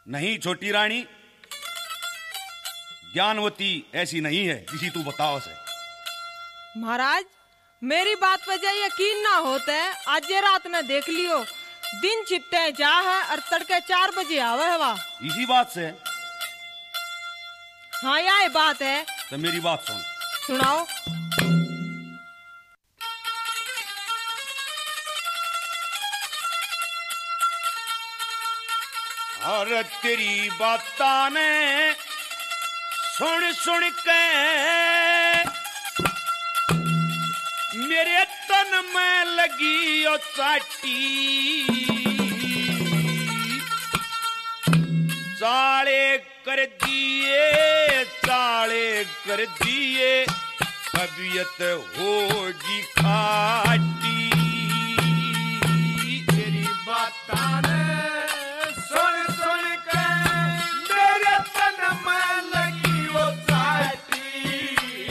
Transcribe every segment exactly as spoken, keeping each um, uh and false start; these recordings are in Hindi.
नहीं छोटी रानी, ज्ञानवती ऐसी नहीं है जिसी तू बताओ से। महाराज, मेरी बात पर जो यकीन ना होता है, आज ये रात में देख लियो, दिन छिपते जा है और तड़के चार बजे आवे है वहाँ। इसी बात से? हाँ यह बात है। तो मेरी बात सुन। सुनाओ। और तेरी बातां ने सुन सुन के मेरे तन में लगी ओ चाटी, चाले कर दिए चाले कर दिए, तबीयत होगी खाटी। तेरी बातां ने सुन सुन के मेरे तन में लगी वो चाटी,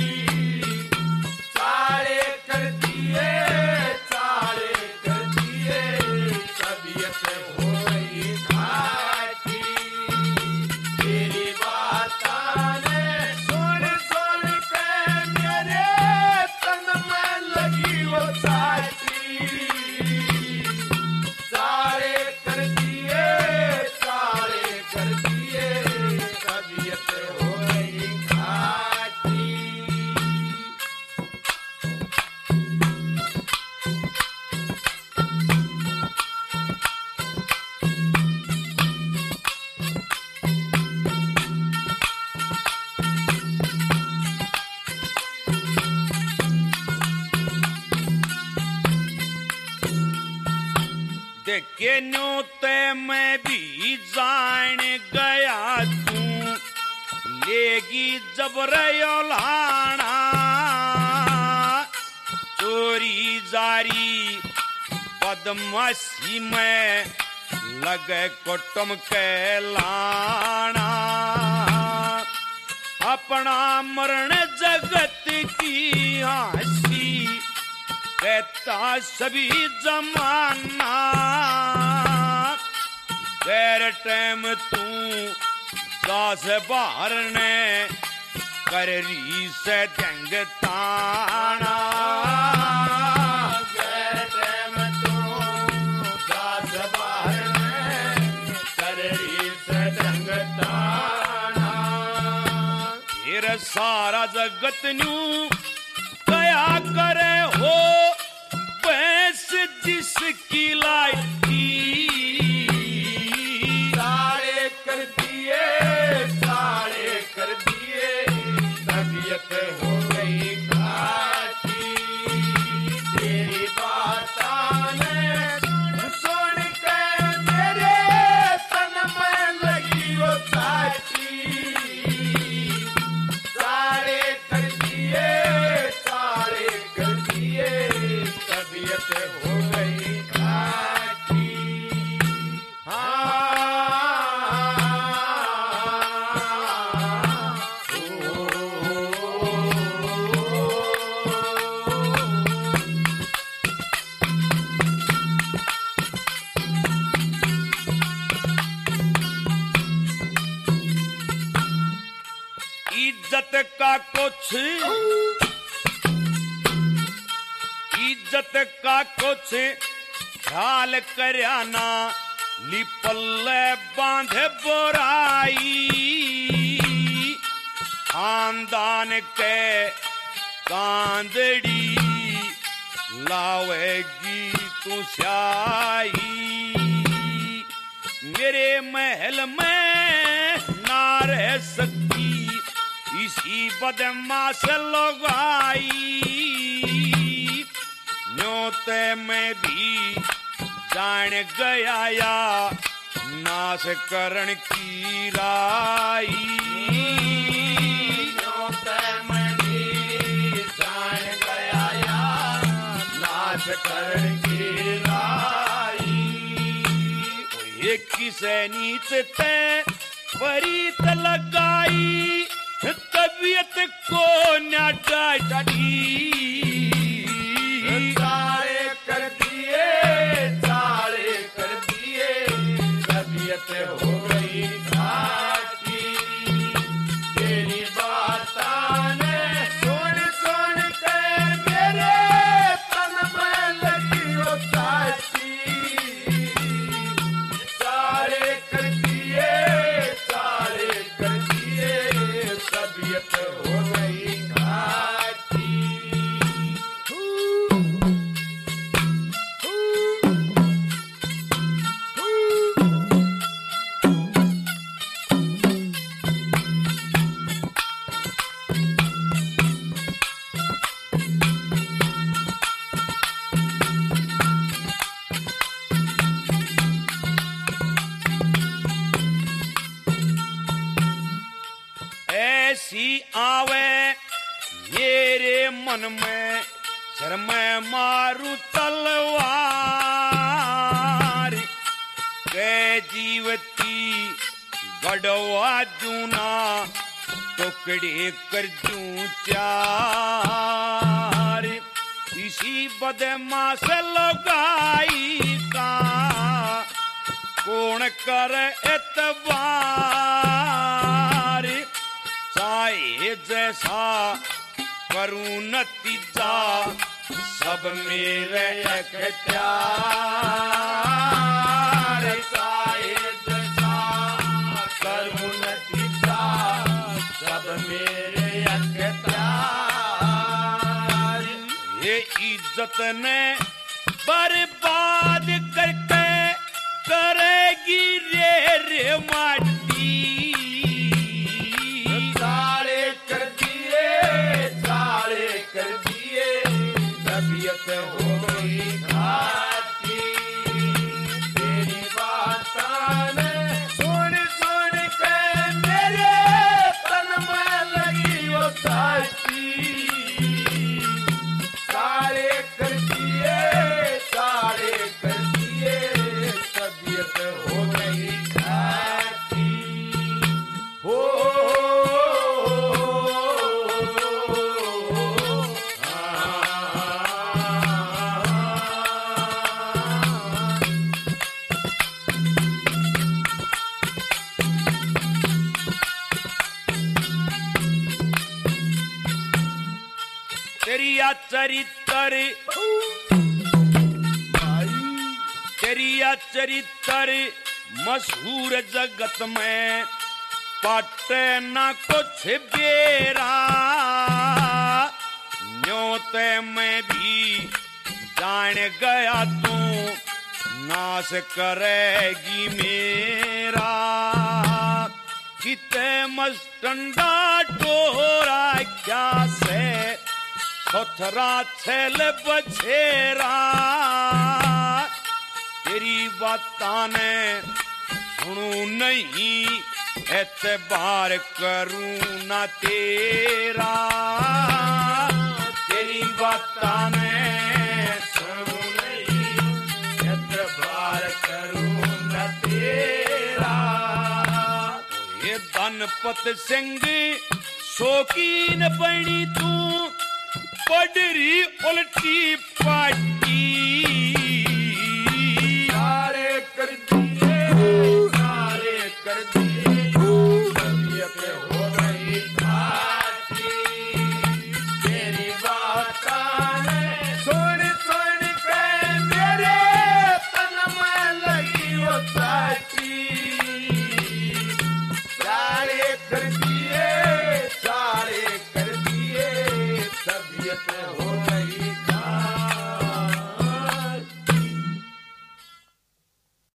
चाले कर दिए चाले कर दिए, तबीयत हो गई खाटी। तेरी बातां ने सुन सुन के मेरे तन में लगी वो चाटी, चाले कर दिए चाले कर दिए, तबीयत हो गई खाटी। देखे न्योते मैं भी जान गया, तू लेगी जबरयो लाना, चोरी जारी बदमाशी में लगे कुटुम के लाना। अपना मरण जगत की हंसी कहता सभी जमाना, गैर टाइम तू सास बाहर ने कर री से जंग ताना। गैर टाइम तू सास बाहर ने कर री से जंग ताना। फिर सारा जगत न्यू कया करे हो भैंस जिसकी लाठी, चाले कर दिए चाले कर दिए, तबीयत हो गई खाटी। तेरी बातां ने सुन के मेरे तन में लगी वो चाटी, चाले कर दिए चाले कर दिए, तबीयत हो गई खाटी। हाँ इज्जत का कुछ इज्जत का कुछ ख्याल करना, लिपल्ले बांधे बोराई, खानदान के कांदड़ी लावेगी तू स्याही। मेरे महल में ना रह सकती इसी बदमाश लगाई, न्योते में भी जान गया या नाश करण की राई। न्योते में भी जान गया या नाश करण की राई। एक किसे नीच ते परीत लगाई, तबीयत को न्याटा डाढ़ी, चाले कर दिए चाले कर दिए, तबीयत हो गई आवे मेरे मन में सर में मारू तलवार के जीवती गड़वा जूना टुकड़े कर दूं चार इसी बदमाश लगाई का कौन कर एतबार चाहे जैसा करूं नतीजा सब मेरे अख्तियार चाहे जैसा करूं नतीजा सब मेरे अख्तियार ये इज्जत ने बर्बाद करके करेगी रे रे माटी सारे कर दिए सारे कर दिए तबीयत हो गई घाटी तेरी बातां सुन सुन के मेरे तन में लगी वो साटी सारे कर दिए सारे कर दिए तबीयत हो गई घाटी हो तेरिया चरित्र तेरिया चरित्र मशहूर जगत में पाटे ना कुछ बेरा न्योते में भी जान गया तू नाश करेगी मेरा किते मस्तंडा टोरा क्या से सोथरा छेल बछेरा तेरी बातां ने सुनू नहीं एतबार करूं ना तेरा तेरी बातां ने सुनू नहीं एतबार करूं ना तेरा ये धनपत सिंह शौकीन बनी तू पडरी उल्टी पाटी सारे कर दिए सारे कर दिए तबीयत हो गई घाटी तेरी बातां सुन सुन के मेरे तन में लगी वो साटी सारे कर